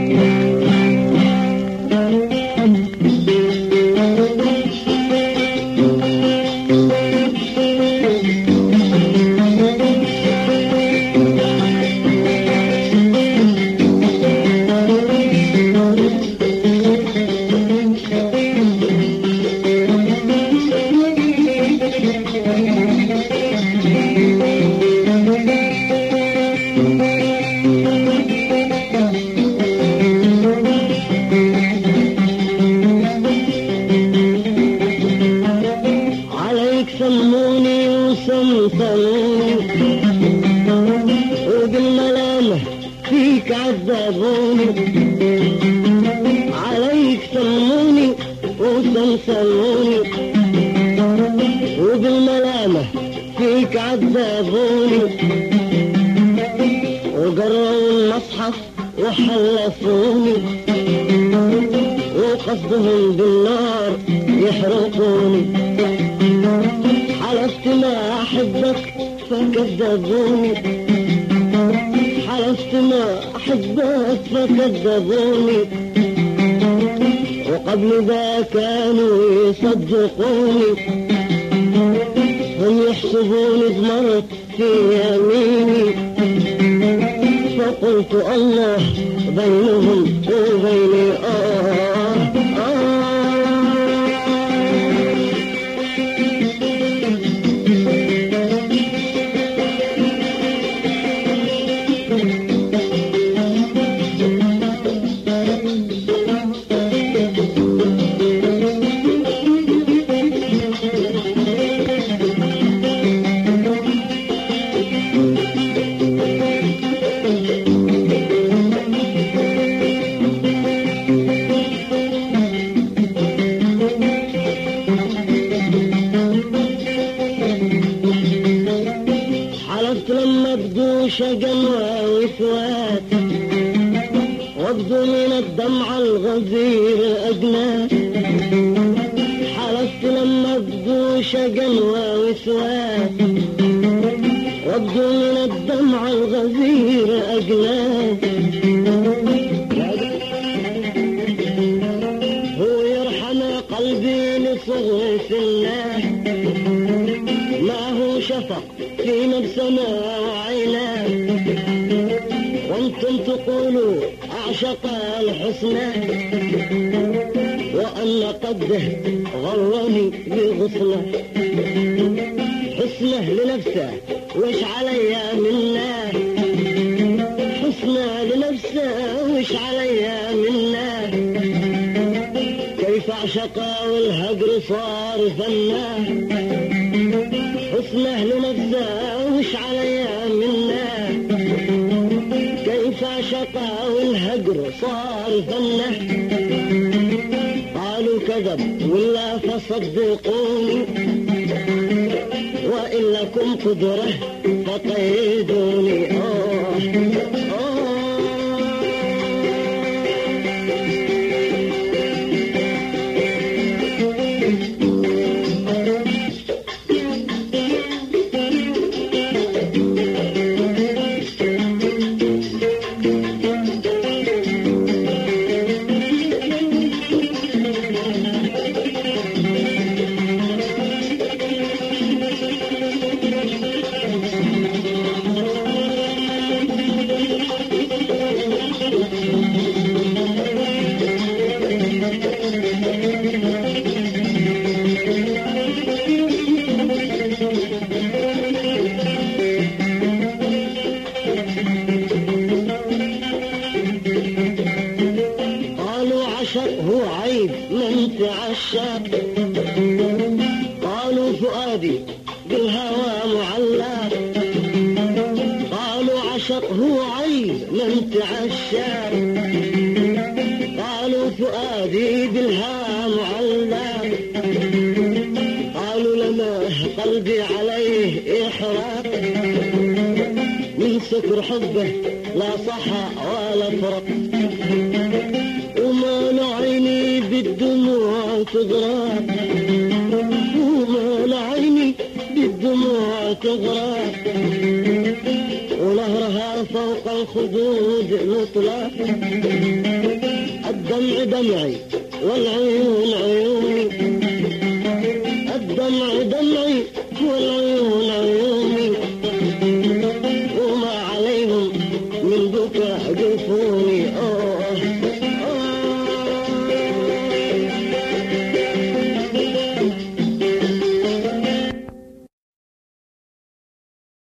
سموني وسمسموني وبالملامة فيك عذبوني، عليك سموني وسمسموني وبالملامة فيك عذبوني، وقروا المصحف وحلفوني وقصدهم بالنار يحرقوني، حلفت ما أحبك فكذبوني، حلفت ما أحبك فكذبوني، وقبل ذا كانوا يصدقوني، هم يحسبوني ضمرت في يميني، فقلت الله بينهم وبيني لما بدو شقا ووسوات وابدو من الدمع الغزير أجنات، حلفت لما بدو شقا ووسوات وابدو من الدمع الغزير أجنات، هو يرحم قلبي لصغر سناه، ما هو شفق في نفسنا وعيناه، وانتم تقولوا اعشق الحسنى، وان قده غرني بغصنه، حسنه لنفسه وش عليا منه، حسنه لنفسه وش عليا منه، كيف اعشق والهجر صار فناه، حسنه لنفسه وش عليا منه، كيف عشقه والهجر صار فنه، قالوا كذب ولا فصدقوني، وإن لكم قدرة فقيدوني هو عيب من تعشق، قالوا فؤادي بالهوى معلق، قالوا عشق هو عيب من تعشق، قالوا فؤادي بالهوى معلق، قالوا لما قلبي عليه إحراق، من سكر حبه لا صح ولا فرق، وما عيني بالدموع تغرق، وما عيني بالدموع تغرق، ونهرها فوق الخدود مطلق. الدمع دمعي والعيون عيوني، الدمع دمعي والعيون عيوني، وما عليهم من بكاء جفوني.